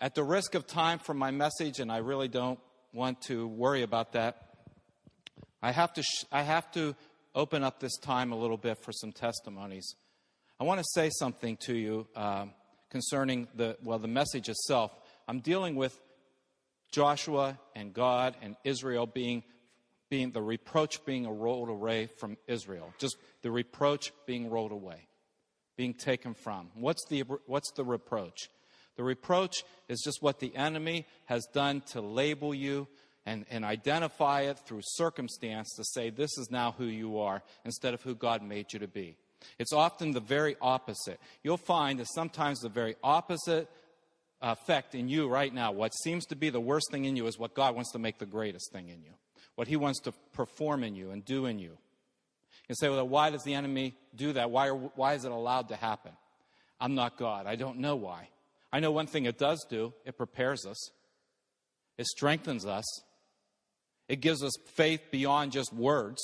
At the risk of time for my message, and I really don't want to worry about that, I have to open up this time a little bit for some testimonies. I want to say something to you concerning the message itself. I'm dealing with Joshua and God and Israel being the reproach being rolled away from Israel. Just the reproach being rolled away, being taken from. What's the reproach? The reproach is just what the enemy has done to label you and identify it through circumstance to say this is now who you are instead of who God made you to be. It's often the very opposite. You'll find that sometimes the very opposite effect in you right now, what seems to be the worst thing in you is what God wants to make the greatest thing in you, what he wants to perform in you and do in you. You say, well, why does the enemy do that? Why is it allowed to happen? I'm not God. I don't know why. I know one thing it does do. It prepares us. It strengthens us. It gives us faith beyond just words.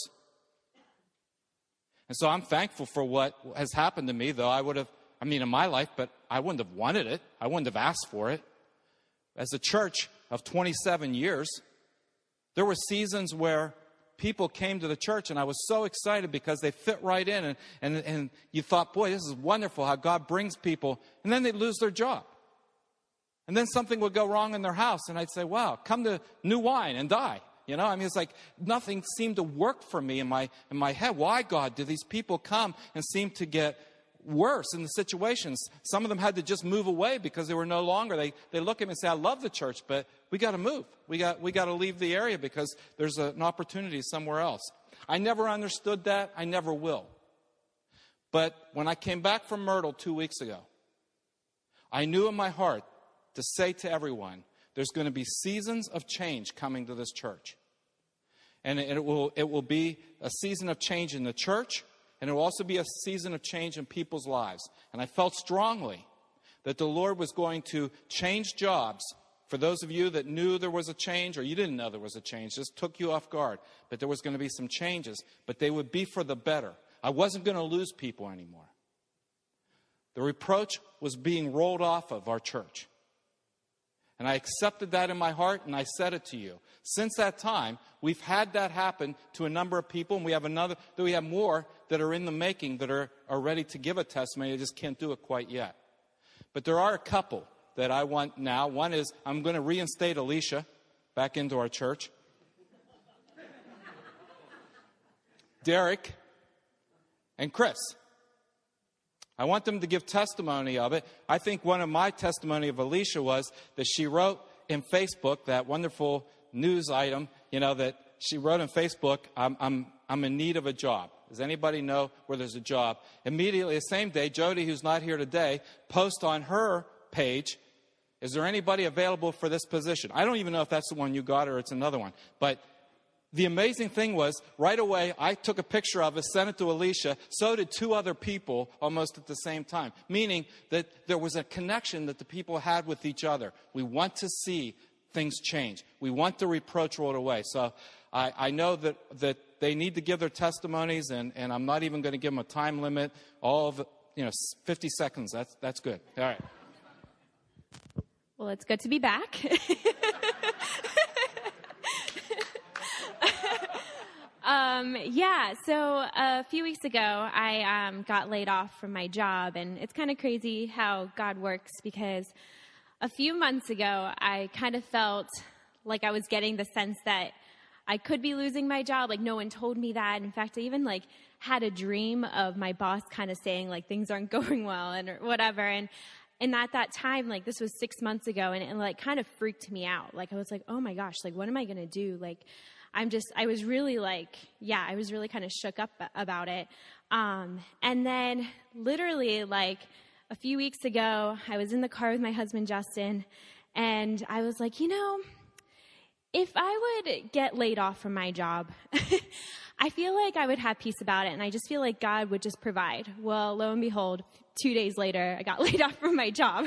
And so I'm thankful for what has happened to me, though in my life, but I wouldn't have wanted it. I wouldn't have asked for it. As a church of 27 years, there were seasons where people came to the church, and I was so excited because they fit right in, and you thought, boy, this is wonderful how God brings people, and then they'd lose their job. And then something would go wrong in their house, and I'd say, wow, come to New Wine and die. It's like nothing seemed to work for me in my head. Why, God, do these people come and seem to get worse in the situations? Some of them had to just move away because they were no longer. They look at me and say, I love the church, but we got to move. We got to leave the area because there's an opportunity somewhere else. I never understood that. I never will. But when I came back from Myrtle 2 weeks ago, I knew in my heart to say to everyone, there's going to be seasons of change coming to this church. And it will be a season of change in the church, and it will also be a season of change in people's lives. And I felt strongly that the Lord was going to change jobs. For those of you that knew there was a change, or you didn't know there was a change, just took you off guard. But there was going to be some changes, but they would be for the better. I wasn't going to lose people anymore. The reproach was being rolled off of our church. And I accepted that in my heart, and I said it to you. Since that time, we've had that happen to a number of people, and we have more that are in the making that are ready to give a testimony. They just can't do it quite yet. But there are a couple that I want now. One is I'm going to reinstate Alicia back into our church. Derek and Chris. I want them to give testimony of it. I think one of my testimony of Alicia was that she wrote in Facebook, that wonderful news item, that she wrote in Facebook, I'm in need of a job. Does anybody know where there's a job? Immediately, the same day, Jody, who's not here today, posts on her page, is there anybody available for this position? I don't even know if that's the one you got or it's another one. But the amazing thing was, right away, I took a picture of it, sent it to Alicia. So did two other people almost at the same time, meaning that there was a connection that the people had with each other. We want to see things change. We want the reproach rolled away. So I know that they need to give their testimonies, and I'm not even going to give them a time limit. All of 50 seconds. That's good. All right. Well, it's good to be back. So a few weeks ago, I got laid off from my job, and it's kind of crazy how God works, because a few months ago, I kind of felt like I was getting the sense that I could be losing my job. Like, no one told me that. In fact, I even had a dream of my boss kind of saying things aren't going well and whatever. And at that time, this was 6 months ago, and it kind of freaked me out. I was like, oh my gosh, what am I going to do? I was really I was really kind of shook up about it. And then literally a few weeks ago, I was in the car with my husband, Justin, and I was like, if I would get laid off from my job, I feel like I would have peace about it, and I just feel like God would just provide. Well, lo and behold, 2 days later, I got laid off from my job.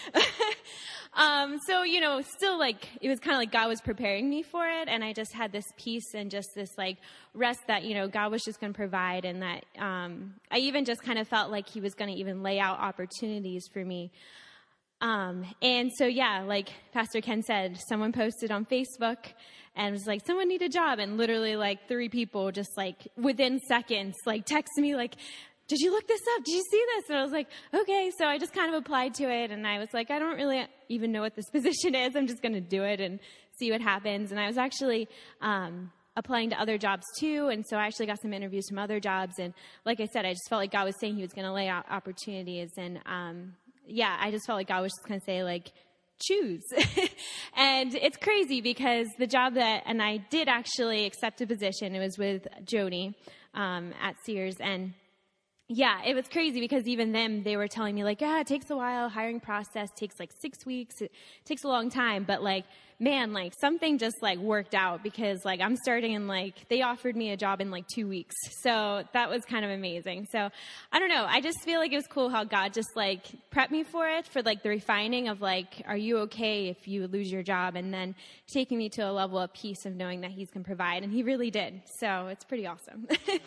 Still it was kind of like God was preparing me for it, and I just had this peace and just this rest that, God was just going to provide, and that I even just kind of felt like he was going to even lay out opportunities for me. And so, yeah, like Pastor Ken said, someone posted on Facebook and was like, someone need a job. And literally like 3 people just like within seconds, like text me like, did you look this up? Did you see this? And I was like, okay. So I just kind of applied to it. And I was like, I don't really even know what this position is. I'm just going to do it and see what happens. And I was actually, applying to other jobs too. And so I actually got some interviews from other jobs. And like I said, I just felt like God was saying he was going to lay out opportunities. And, yeah, I just felt like God was just going to say, like, choose. And it's crazy because the job and I did actually accept a position. It was with Joni at Sears. And yeah, it was crazy because even them, they were telling me like, yeah, it takes a while. Hiring process takes like 6 weeks. It takes a long time. But like, man, like something just like worked out because like I'm starting in like, they offered me a job in like 2 weeks. So that was kind of amazing. So I don't know. I just feel like it was cool how God just like prepped me for it, for like the refining of like, are you okay if you lose your job? And then taking me to a level of peace of knowing that he's going to provide. And he really did. So it's pretty awesome.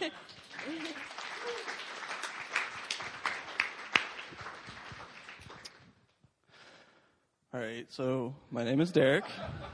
All right, so my name is Derek.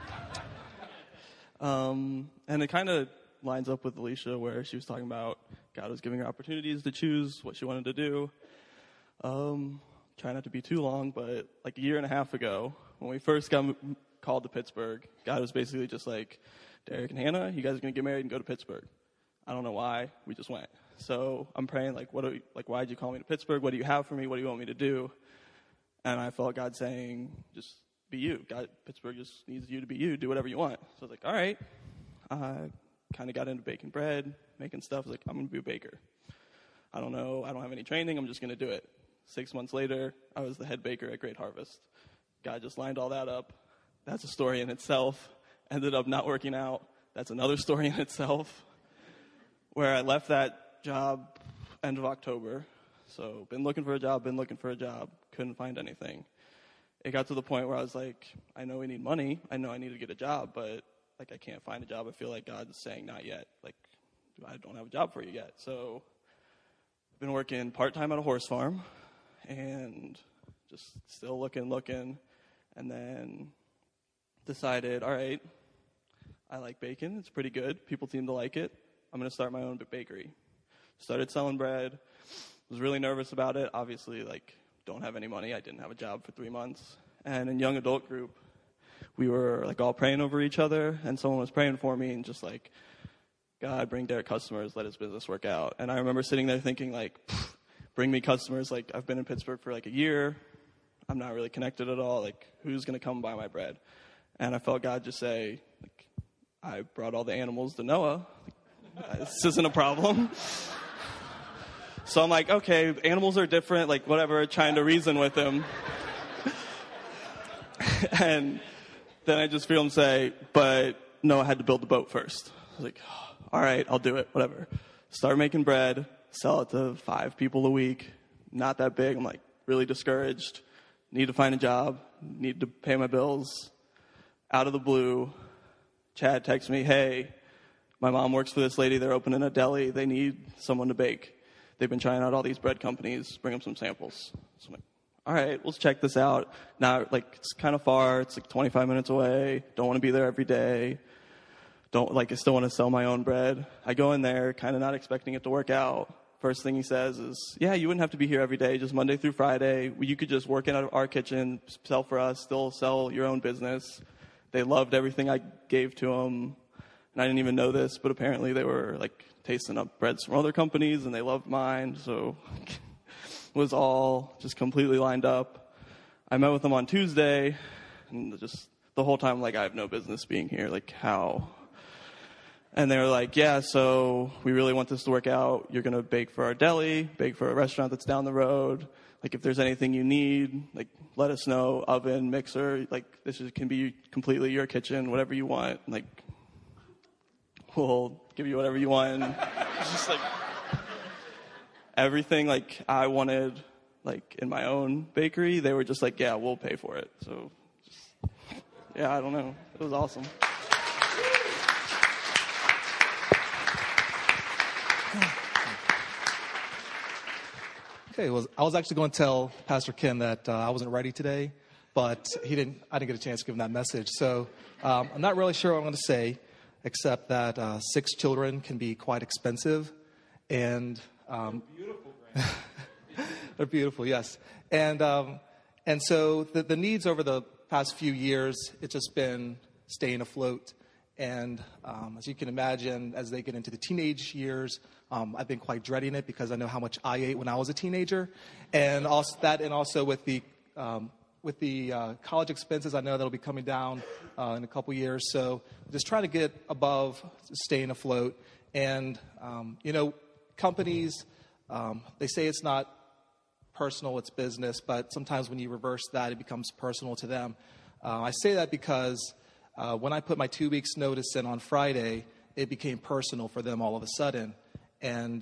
And it kind of lines up with Alicia where she was talking about God was giving her opportunities to choose what she wanted to do. Try not to be too long, but like a year and a half ago, when we first got called to Pittsburgh, God was basically just like, Derek and Hannah, you guys are going to get married and go to Pittsburgh. I don't know why, we just went. So I'm praying, like, why did you call me to Pittsburgh? What do you have for me? What do you want me to do? And I felt God saying, just be you. God, Pittsburgh just needs you to be you. Do whatever you want. So I was like, all right. I kind of got into baking bread, making stuff. I was like, I'm going to be a baker. I don't know. I don't have any training. I'm just going to do it. 6 months later, I was the head baker at Great Harvest. God just lined all that up. That's a story in itself. Ended up not working out. That's another story in itself. Where I left that job end of October. So been looking for a job, couldn't find anything. It got to the point where I was like, I know we need money. I know I need to get a job, but like I can't find a job. I feel like God's saying not yet. Like I don't have a job for you yet. So I've been working part-time at a horse farm and just still looking. And then decided, all right, I like bacon. It's pretty good. People seem to like it. I'm going to start my own bakery. Started selling bread. Was really nervous about it. Obviously, like, don't have any money. I didn't have a job for 3 months. And in young adult group, we were, like, all praying over each other. And someone was praying for me and just, like, God, bring Derek customers. Let his business work out. And I remember sitting there thinking, like, bring me customers. Like, I've been in Pittsburgh for, like, a year. I'm not really connected at all. Like, who's going to come buy my bread? And I felt God just say, like, I brought all the animals to Noah. This isn't a problem. So I'm like, okay, animals are different, like whatever, trying to reason with him. And then I just feel him say, but no, I had to build the boat first. I was like, all right, I'll do it, whatever. Start making bread, sell it to 5 people a week. Not that big. I'm like really discouraged. Need to find a job. Need to pay my bills. Out of the blue, Chad texts me, hey, my mom works for this lady. They're opening a deli. They need someone to bake. They've been trying out all these bread companies. Bring them some samples. So I'm like, all right, let's check this out. Now, like, it's kind of far. It's like 25 minutes away. Don't want to be there every day. I still want to sell my own bread. I go in there, kind of not expecting it to work out. First thing he says is, yeah, you wouldn't have to be here every day, just Monday through Friday. You could just work in our kitchen, sell for us, still sell your own business. They loved everything I gave to them. And I didn't even know this, but apparently they were, like, tasting up breads from other companies, and they loved mine, so it was all just completely lined up. I met with them on Tuesday, and just the whole time, like, I have no business being here, like, how? And they were like, yeah, so we really want this to work out. You're going to bake for our deli, bake for a restaurant that's down the road. Like, if there's anything you need, like, let us know, oven, mixer, like, can be completely your kitchen, whatever you want, like, we'll give you whatever you want. And it's just like everything like I wanted, like in my own bakery, they were just like, yeah, we'll pay for it. So yeah, I don't know. It was awesome. Okay, well, I was actually going to tell Pastor Ken that I wasn't ready today. but I didn't get a chance to give him that message. So I'm not really sure what I'm going to say, except that 6 children can be quite expensive. And Beautiful. they're beautiful, yes. And so the needs over the past few years, it's just been staying afloat. And as you can imagine, as they get into the teenage years, I've been quite dreading it because I know how much I ate when I was a teenager. And also with the college expenses, I know that'll be coming down in a couple years. So just trying to get above staying afloat. And, companies, they say it's not personal, it's business, but sometimes when you reverse that, it becomes personal to them. I say that because when I put my 2 weeks notice in on Friday, it became personal for them all of a sudden. And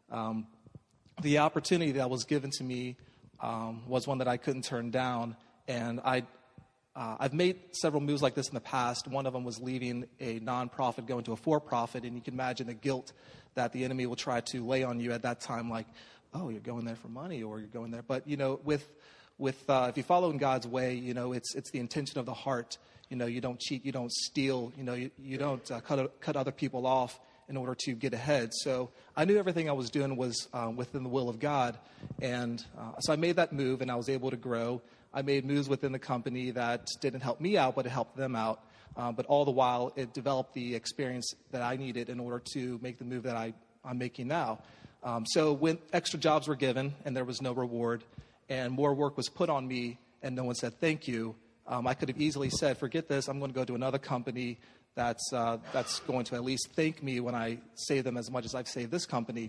the opportunity that was given to me was one that I couldn't turn down. And I've made several moves like this in the past. One of them was leaving a nonprofit, going to a for-profit, and you can imagine the guilt that the enemy will try to lay on you at that time, like, oh, you're going there for money, or you're going there. But with if you follow in God's way, it's the intention of the heart. You don't cheat, you don't steal, you don't cut other people off in order to get ahead. So I knew everything I was doing was within the will of God, and so I made that move, and I was able to grow. I made moves within the company that didn't help me out, but it helped them out. But all the while, it developed the experience that I needed in order to make the move that I'm making now. So when extra jobs were given and there was no reward, and more work was put on me, and no one said thank you, I could have easily said, forget this, I'm going to go to another company that's going to at least thank me when I save them as much as I've saved this company.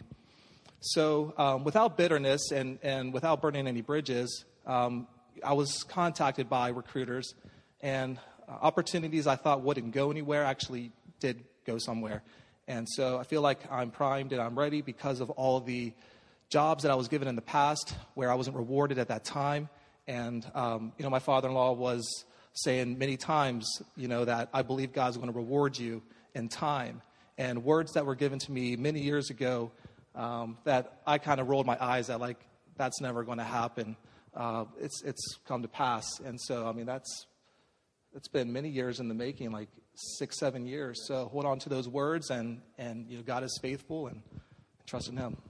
So without bitterness and without burning any bridges, I was contacted by recruiters, and opportunities I thought wouldn't go anywhere actually did go somewhere. And so I feel like I'm primed and I'm ready because of all of the jobs that I was given in the past where I wasn't rewarded at that time. And, my father-in-law was saying many times, that I believe God's going to reward you in time. And words that were given to me many years ago that I kind of rolled my eyes at, like, that's never going to happen. It's come to pass. And so, it's been many years in the making, like 6-7 years. So hold on to those words, and God is faithful, and trust in Him.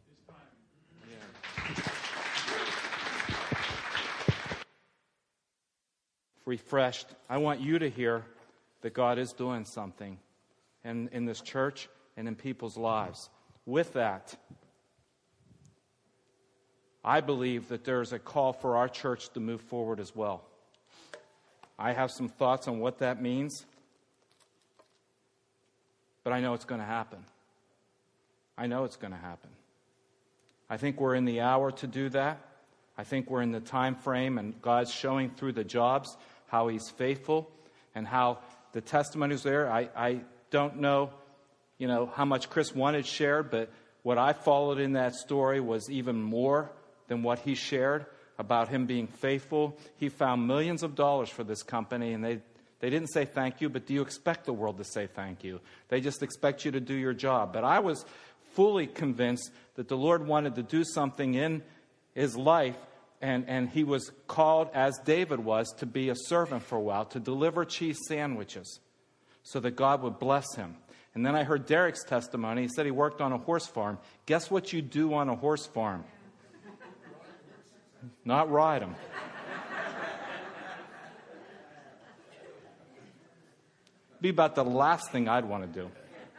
Refreshed. I want you to hear that God is doing something in this church and in people's lives. With that, I believe that there's a call for our church to move forward as well. I have some thoughts on what that means, but I know it's going to happen. I know it's going to happen. I think we're in the hour to do that. I think we're in the time frame, and God's showing through the jobs how He's faithful and how the testimonies there. I don't know, how much Chris wanted shared, but what I followed in that story was even more than what he shared about him being faithful. He found millions of dollars for this company, and they didn't say thank you, but do you expect the world to say thank you? They just expect you to do your job. But I was fully convinced that the Lord wanted to do something in his life, and he was called, as David was, to be a servant for a while, to deliver cheese sandwiches so that God would bless him. And then I heard Derek's testimony. He said he worked on a horse farm. Guess what you do on a horse farm? Not ride them. Be about the last thing I'd want to do.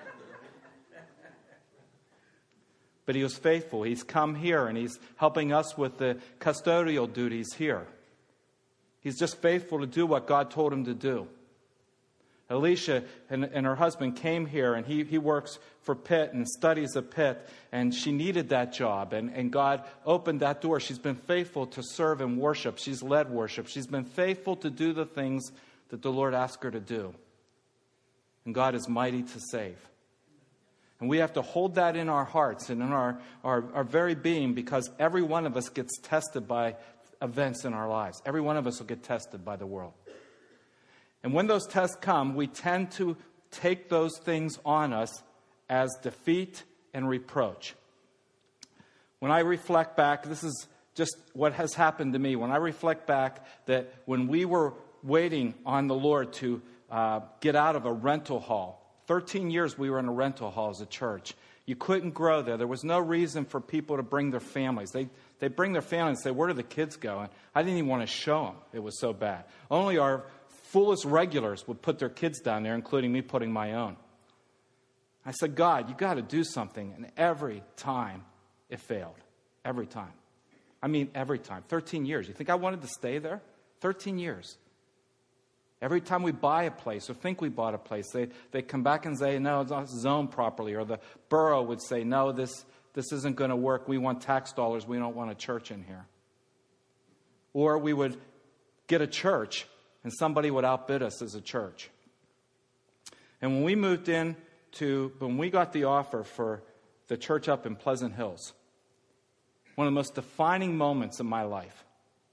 But he was faithful. He's come here, and he's helping us with the custodial duties here. He's just faithful to do what God told him to do. Alicia and her husband came here, and he works for Pitt and studies at Pitt, and she needed that job, and God opened that door. She's been faithful to serve and worship. She's led worship. She's been faithful to do the things that the Lord asked her to do. And God is mighty to save. And we have to hold that in our hearts and in our very being, because every one of us gets tested by events in our lives. Every one of us will get tested by the world. And when those tests come, we tend to take those things on us as defeat and reproach. When I reflect back, this is just what has happened to me. When I reflect back that when we were waiting on the Lord to get out of a rental hall, 13 years we were in a rental hall as a church. You couldn't grow there. There was no reason for people to bring their families. They bring their families and say, where do the kids go? And I didn't even want to show them. It was so bad. Only our fullest regulars would put their kids down there, including me putting my own. I said, God, you got to do something. And every time it failed. Every time. I mean, every time. 13 years. You think I wanted to stay there? 13 years. Every time we buy a place or think we bought a place, they come back and say, no, it's not zoned properly. Or the borough would say, no, this isn't going to work. We want tax dollars. We don't want a church in here. Or we would get a church and somebody would outbid us as a church. And when we when we got the offer for the church up in Pleasant Hills, one of the most defining moments in my life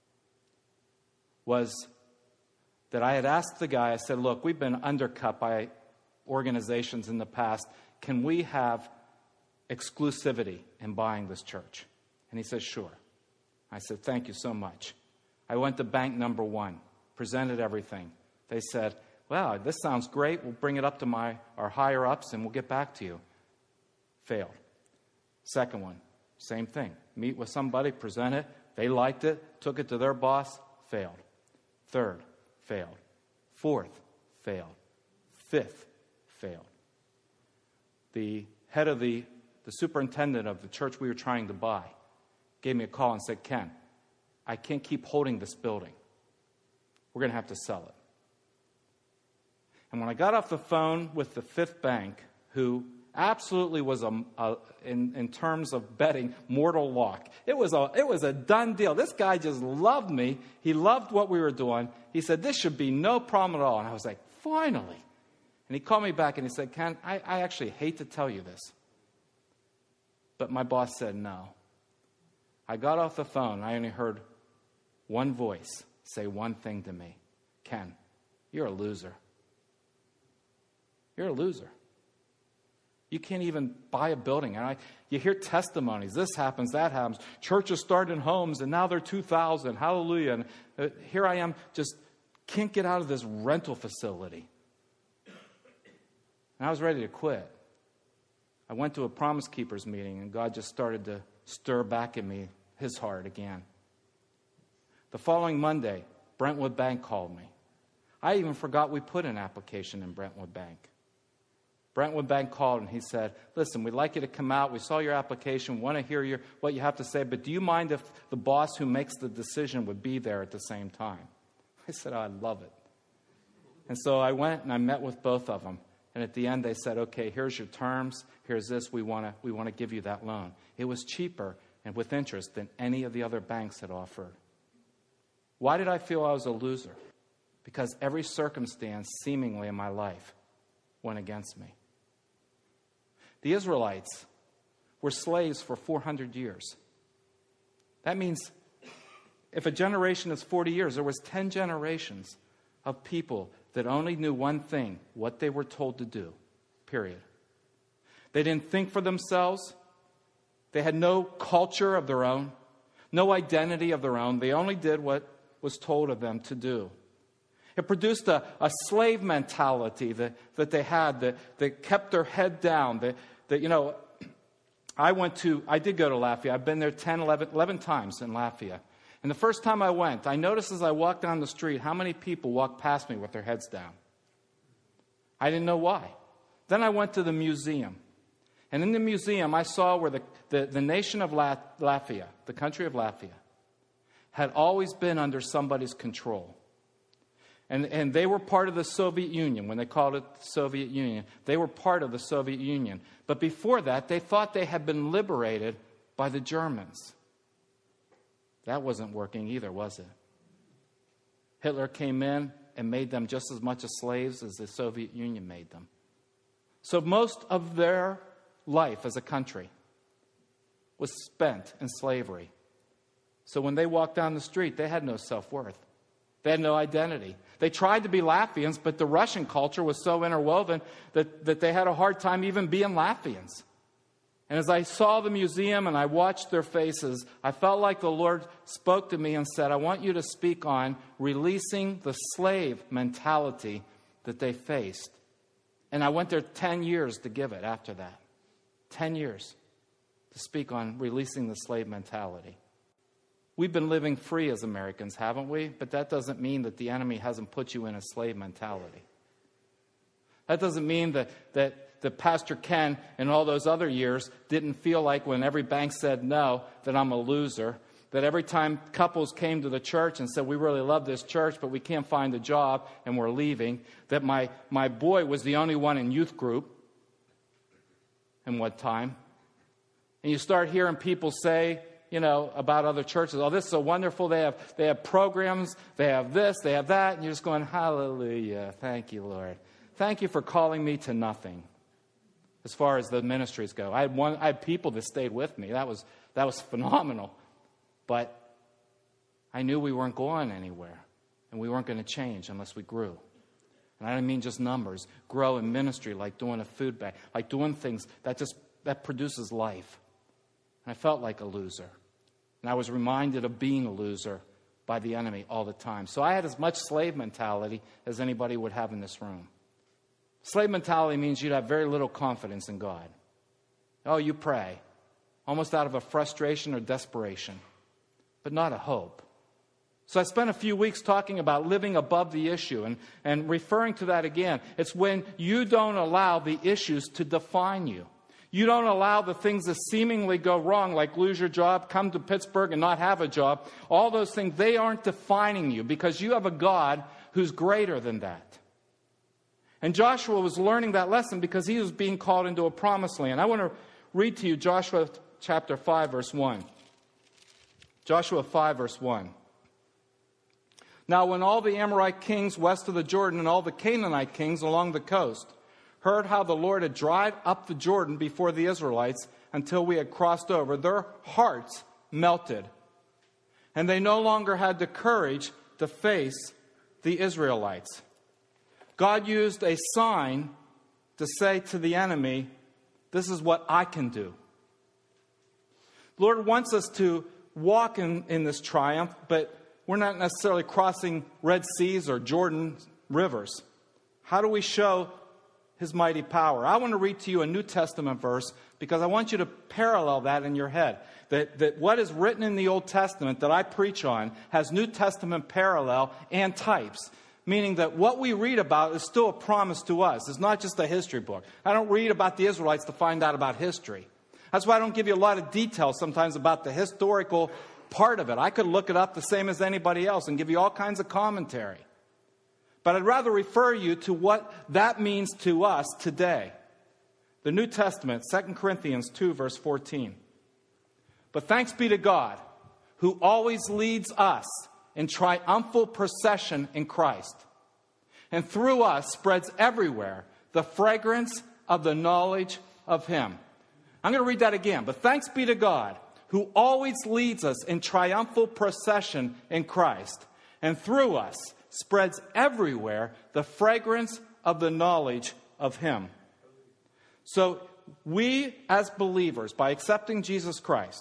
was that I had asked the guy, I said, look, we've been undercut by organizations in the past. Can we have exclusivity in buying this church? And he said, sure. I said, thank you so much. I went to bank number 1, presented everything. They said, wow, this sounds great. We'll bring it up to our higher-ups and we'll get back to you. Failed. Second one, same thing. Meet with somebody, present it. They liked it, took it to their boss, failed. Third, failed. Fourth, failed. Fifth, failed. The head of the superintendent of the church we were trying to buy gave me a call and said, Ken, I can't keep holding this building. We're going to have to sell it. And when I got off the phone with the fifth bank, who absolutely was in terms of betting mortal luck. It was a done deal. This guy just loved me. He loved what we were doing. He said, this should be no problem at all. And I was like, finally. And he called me back and he said, Ken, I actually hate to tell you this, but my boss said no. I got off the phone. I only heard one voice say one thing to me. Ken, you're a loser. You're a loser. You can't even buy a building. And you hear testimonies. This happens, that happens. Churches start in homes, and now they're 2,000. Hallelujah. And here I am, just can't get out of this rental facility. And I was ready to quit. I went to a Promise Keepers meeting, and God just started to stir back in me his heart again. The following Monday, Brentwood Bank called me. I even forgot we put an application in Brentwood Bank. Brentwood Bank called and he said, listen, we'd like you to come out. We saw your application, want to hear what you have to say, but do you mind if the boss who makes the decision would be there at the same time? I said, oh, I'd love it. And so I went and I met with both of them. And at the end they said, okay, here's your terms. Here's this. We want to give you that loan. It was cheaper and with interest than any of the other banks had offered. Why did I feel I was a loser? Because every circumstance seemingly in my life went against me. The Israelites were slaves for 400 years. That means if a generation is 40 years, there was 10 generations of people that only knew one thing, what they were told to do, period. They didn't think for themselves. They had no culture of their own, no identity of their own. They only did what was told of them to do. It produced a slave mentality that they had that kept their head down. I did go to Lafayette. I've been there 11 times in Lafayette. And the first time I went, I noticed as I walked down the street how many people walked past me with their heads down. I didn't know why. Then I went to the museum. And in the museum, I saw where the nation of Lafayette, the country of Lafayette, had always been under somebody's control. And they were part of the Soviet Union. When they called it the Soviet Union, they were part of the Soviet Union. But before that, they thought they had been liberated by the Germans. That wasn't working either, was it? Hitler came in and made them just as much as slaves as the Soviet Union made them. So most of their life as a country was spent in slavery. So when they walked down the street, they had no self-worth. They had no identity. They tried to be Latvians, but the Russian culture was so interwoven that they had a hard time even being Latvians. And as I saw the museum and I watched their faces, I felt like the Lord spoke to me and said, I want you to speak on releasing the slave mentality that they faced. And I went there 10 years to give it after that. 10 years to speak on releasing the slave mentality. We've been living free as Americans, haven't we? But that doesn't mean that the enemy hasn't put you in a slave mentality. That doesn't mean that Pastor Ken and all those other years didn't feel like when every bank said no, that I'm a loser. That every time couples came to the church and said, we really love this church, but we can't find a job and we're leaving. That my boy was the only one in youth group in one time. And you start hearing people say, about other churches, oh, this is so wonderful. They have programs, they have this, they have that. And you're just going, hallelujah. Thank you, Lord. Thank you for calling me to nothing. As far as the ministries go, I had people that stayed with me. That was phenomenal. But I knew we weren't going anywhere, and we weren't going to change unless we grew. And I don't mean just numbers. Grow in ministry, like doing a food bank, like doing things that produces life. And I felt like a loser, and I was reminded of being a loser by the enemy all the time. So I had as much slave mentality as anybody would have in this room. Slave mentality means you'd have very little confidence in God. Oh, you pray, almost out of a frustration or desperation, but not a hope. So I spent a few weeks talking about living above the issue and referring to that again. It's when you don't allow the issues to define you. You don't allow the things that seemingly go wrong, like lose your job, come to Pittsburgh and not have a job. All those things, they aren't defining you because you have a God who's greater than that. And Joshua was learning that lesson because he was being called into a promised land. I want to read to you Joshua chapter 5, verse 1. Joshua 5, verse 1. Now when all the Amorite kings west of the Jordan and all the Canaanite kings along the coast heard how the Lord had dried up the Jordan before the Israelites until we had crossed over, their hearts melted. And they no longer had the courage to face the Israelites. God used a sign to say to the enemy, this is what I can do. The Lord wants us to walk in this triumph, but we're not necessarily crossing Red Seas or Jordan rivers. How do we show His mighty power? I want to read to you a New Testament verse because I want you to parallel that in your head. That what is written in the Old Testament that I preach on has New Testament parallel and types. Meaning that what we read about is still a promise to us. It's not just a history book. I don't read about the Israelites to find out about history. That's why I don't give you a lot of details sometimes about the historical part of it. I could look it up the same as anybody else and give you all kinds of commentary. But I'd rather refer you to what that means to us today. The New Testament, 2 Corinthians 2, verse 14. But thanks be to God, who always leads us in triumphal procession in Christ, and through us spreads everywhere the fragrance of the knowledge of Him. I'm going to read that again. But thanks be to God, who always leads us in triumphal procession in Christ, and through us spreads everywhere the fragrance of the knowledge of Him. So we as believers, by accepting Jesus Christ,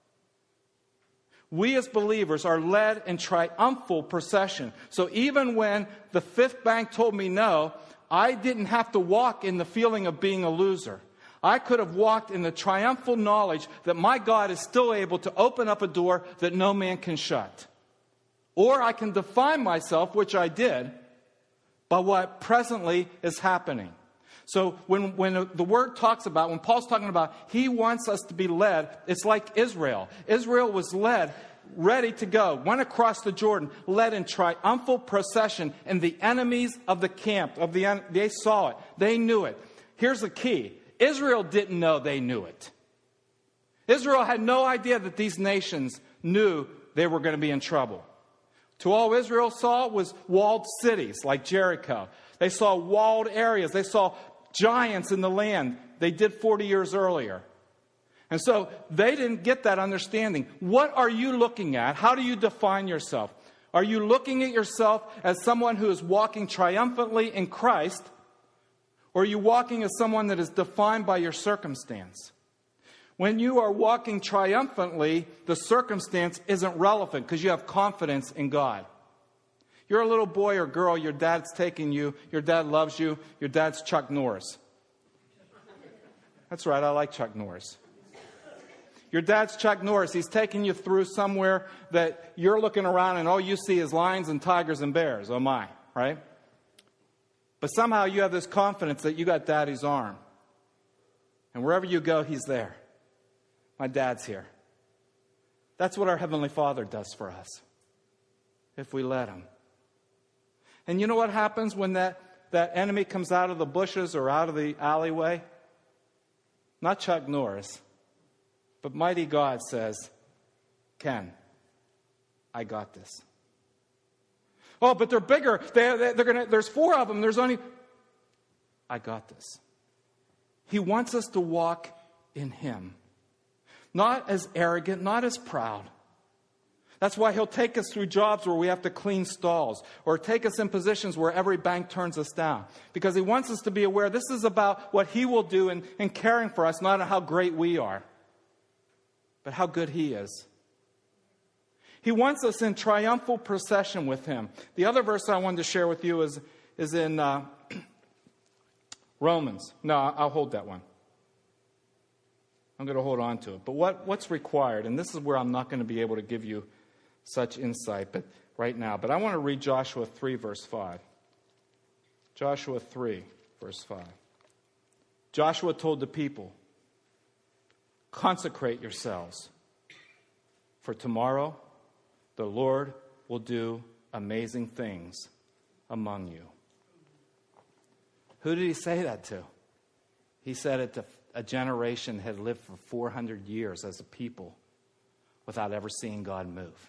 we as believers are led in triumphal procession. So even when the fifth bank told me no, I didn't have to walk in the feeling of being a loser. I could have walked in the triumphal knowledge that my God is still able to open up a door that no man can shut. Or I can define myself, which I did, by what presently is happening. So when the Word talks about, when Paul's talking about, he wants us to be led, it's like Israel. Israel was led, ready to go, went across the Jordan, led in triumphal procession, and the enemies of the camp, they saw it. They knew it. Here's the key. Israel didn't know they knew it. Israel had no idea that these nations knew they were going to be in trouble. To all Israel saw was walled cities like Jericho. They saw walled areas. They saw giants in the land they did 40 years earlier. And so they didn't get that understanding. What are you looking at? How do you define yourself? Are you looking at yourself as someone who is walking triumphantly in Christ? Or are you walking as someone that is defined by your circumstance? When you are walking triumphantly, the circumstance isn't relevant because you have confidence in God. You're a little boy or girl, your dad's taking you, your dad loves you, your dad's Chuck Norris. That's right, I like Chuck Norris. Your dad's Chuck Norris. He's taking you through somewhere that you're looking around and all you see is lions and tigers and bears. Oh my, right? But somehow you have this confidence that you got Daddy's arm. And wherever you go, he's there. My dad's here. That's what our Heavenly Father does for us, if we let him. And you know what happens when that enemy comes out of the bushes or out of the alleyway? Not Chuck Norris. But mighty God says, Ken, I got this. Oh, but they're bigger. There's 4 of them. I got this. He wants us to walk in him. Not as arrogant, not as proud. That's why he'll take us through jobs where we have to clean stalls or take us in positions where every bank turns us down. Because he wants us to be aware this is about what he will do in caring for us, not how great we are, but how good he is. He wants us in triumphal procession with him. The other verse I wanted to share with you is in Romans. No, I'll hold that one. I'm going to hold on to it. But what's required, and this is where I'm not going to be able to give you such insight right now. But I want to read Joshua 3, verse 5. Joshua 3, verse 5. Joshua told the people, consecrate yourselves, for tomorrow the Lord will do amazing things among you. Who did he say that to? He said it to a generation had lived for 400 years as a people without ever seeing God move.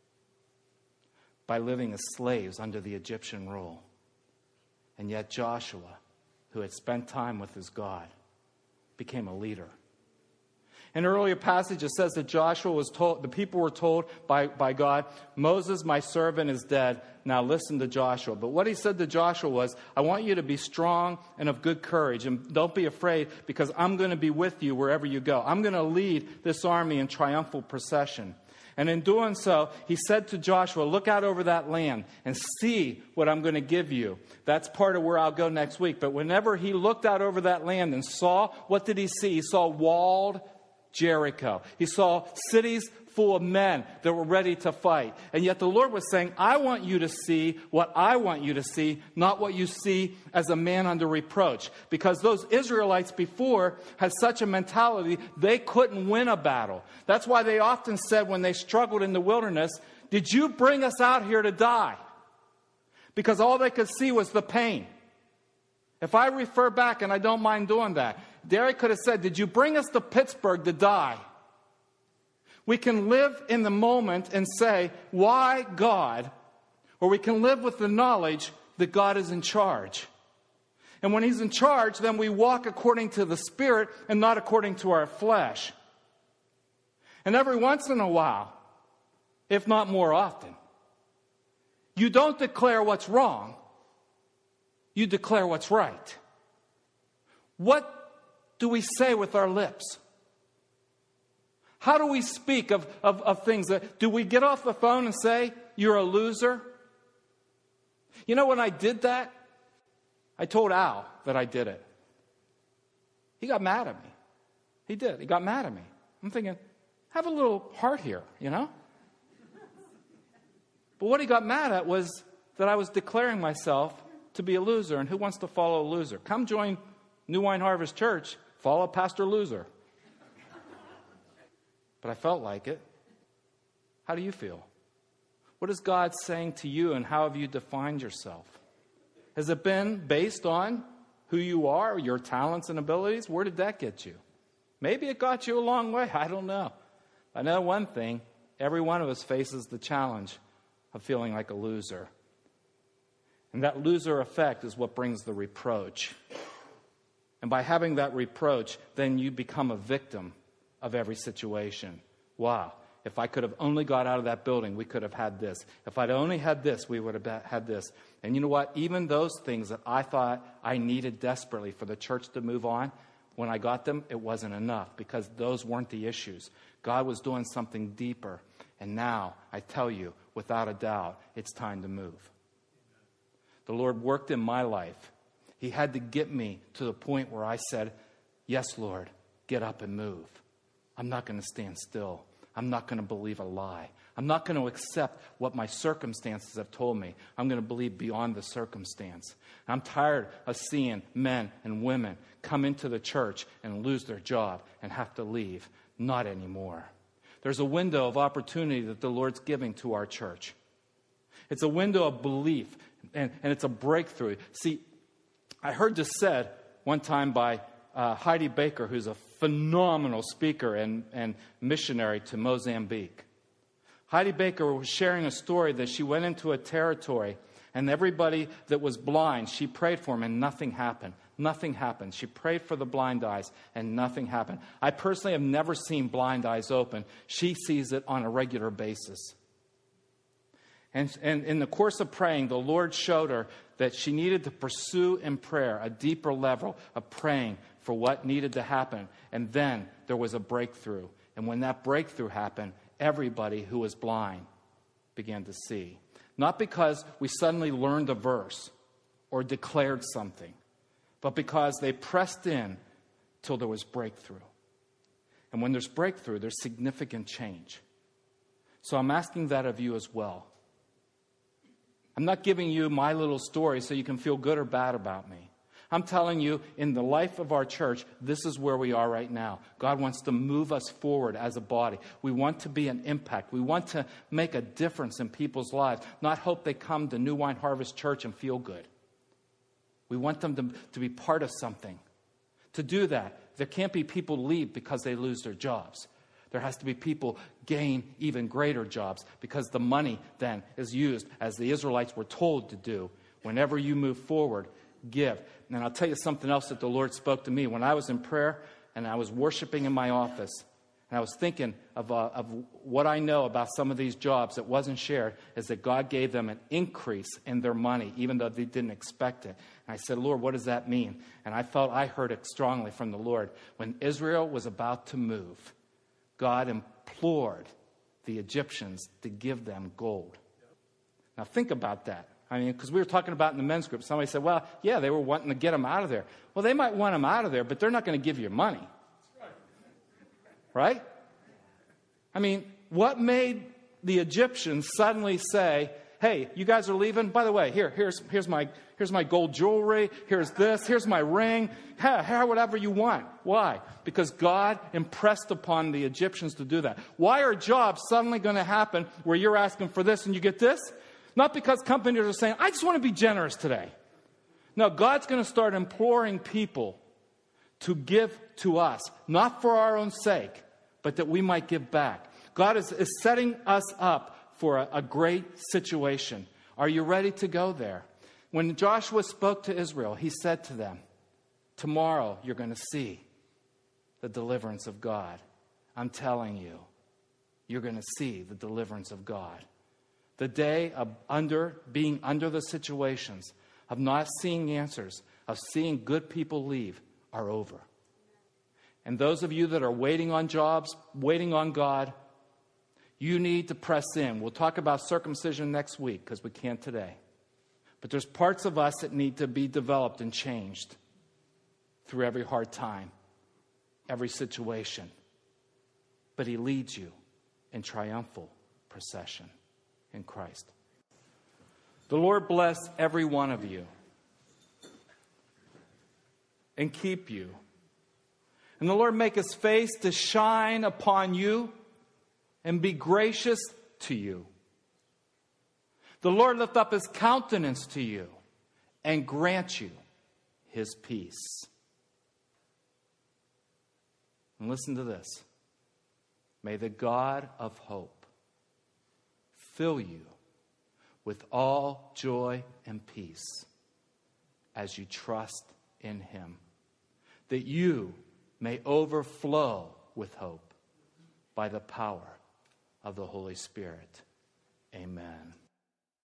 By living as slaves under the Egyptian rule. And yet Joshua, who had spent time with his God, became a leader. In an earlier passage, it says that Joshua was told, the people were told by God, Moses, my servant, is dead. Now listen to Joshua. But what he said to Joshua was, I want you to be strong and of good courage. And don't be afraid because I'm going to be with you wherever you go. I'm going to lead this army in triumphal procession. And in doing so, he said to Joshua, look out over that land and see what I'm going to give you. That's part of where I'll go next week. But whenever he looked out over that land and saw, what did he see? He saw walled Jericho. He saw cities full of men that were ready to fight. And yet the Lord was saying, I want you to see what I want you to see, not what you see as a man under reproach. Because those Israelites before had such a mentality, they couldn't win a battle. That's why they often said when they struggled in the wilderness, did you bring us out here to die? Because all they could see was the pain. If I refer back, and I don't mind doing that, Derek could have said, did you bring us to Pittsburgh to die? We can live in the moment and say, why God? Or we can live with the knowledge that God is in charge. And when he's in charge, then we walk according to the Spirit and not according to our flesh. And every once in a while, if not more often, you don't declare what's wrong. You declare what's right. What do we say with our lips? How do we speak of things? Do we get off the phone and say, you're a loser? You know, when I did that, I told Al that I did it. He got mad at me. He did. He got mad at me. I'm thinking, have a little heart here, you know? But what he got mad at was that I was declaring myself to be a loser. And who wants to follow a loser? Come join New Wine Harvest Church. Follow Pastor Loser. But I felt like it. How do you feel? What is God saying to you, and how have you defined yourself? Has it been based on who you are, your talents and abilities? Where did that get you? Maybe it got you a long way. I don't know. I know one thing. Every one of us faces the challenge of feeling like a loser. And that loser effect is what brings the reproach. And by having that reproach, then you become a victim of every situation. Wow. If I could have only got out of that building, we could have had this. If I'd only had this, we would have had this. And you know what? Even those things that I thought I needed desperately for the church to move on, when I got them, it wasn't enough because those weren't the issues. God was doing something deeper. And now, I tell you, without a doubt, it's time to move. The Lord worked in my life. He had to get me to the point where I said, yes, Lord, get up and move. I'm not going to stand still. I'm not going to believe a lie. I'm not going to accept what my circumstances have told me. I'm going to believe beyond the circumstance. I'm tired of seeing men and women come into the church and lose their job and have to leave. Not anymore. There's a window of opportunity that the Lord's giving to our church. It's a window of belief, and it's a breakthrough. See, I heard this said one time by Heidi Baker, who's a phenomenal speaker and missionary to Mozambique. Heidi Baker was sharing a story that she went into a territory, and everybody that was blind, she prayed for them, and nothing happened. Nothing happened. She prayed for the blind eyes, and nothing happened. I personally have never seen blind eyes open. She sees it on a regular basis. And in the course of praying, the Lord showed her that she needed to pursue in prayer a deeper level of praying for what needed to happen. And then there was a breakthrough. And when that breakthrough happened, everybody who was blind began to see. Not because we suddenly learned a verse or declared something, but because they pressed in till there was breakthrough. And when there's breakthrough, there's significant change. So I'm asking that of you as well. I'm not giving you my little story so you can feel good or bad about me. I'm telling you, in the life of our church, this is where we are right now. God wants to move us forward as a body. We want to be an impact. We want to make a difference in people's lives, not hope they come to New Wine Harvest Church and feel good. We want them to be part of something. To do that, there can't be people leave because they lose their jobs. There has to be people gain even greater jobs because the money then is used as the Israelites were told to do. Whenever you move forward, give. And I'll tell you something else that the Lord spoke to me. When I was in prayer and I was worshiping in my office, and I was thinking of what I know about some of these jobs that wasn't shared, is that God gave them an increase in their money, even though they didn't expect it. And I said, Lord, what does that mean? And I felt I heard it strongly from the Lord. When Israel was about to move, God implored the Egyptians to give them gold. Now think about that. I mean, because we were talking about in the men's group, somebody said, well, yeah, they were wanting to get them out of there. Well, they might want them out of there, but they're not going to give you money. Right? I mean, what made the Egyptians suddenly say, hey, you guys are leaving? By the way, here's my gold jewelry. Here's this. Here's my ring. Have whatever you want. Why? Because God impressed upon the Egyptians to do that. Why are jobs suddenly going to happen where you're asking for this and you get this? Not because companies are saying, I just want to be generous today. No, God's going to start imploring people to give to us, not for our own sake, but that we might give back. God is setting us up for a great situation. Are you ready to go there? When Joshua spoke to Israel, he said to them, tomorrow you're going to see the deliverance of God. I'm telling you, you're going to see the deliverance of God. The day of being under the situations, of not seeing answers, of seeing good people leave, are over. And those of you that are waiting on jobs, waiting on God, you need to press in. We'll talk about circumcision next week because we can't today. But there's parts of us that need to be developed and changed through every hard time, every situation. But He leads you in triumphal procession in Christ. The Lord bless every one of you and keep you. And the Lord make His face to shine upon you and be gracious to you. The Lord lift up His countenance to you and grant you His peace. And listen to this. May the God of hope fill you with all joy and peace as you trust in Him, that you may overflow with hope by the power of the Holy Spirit. Amen.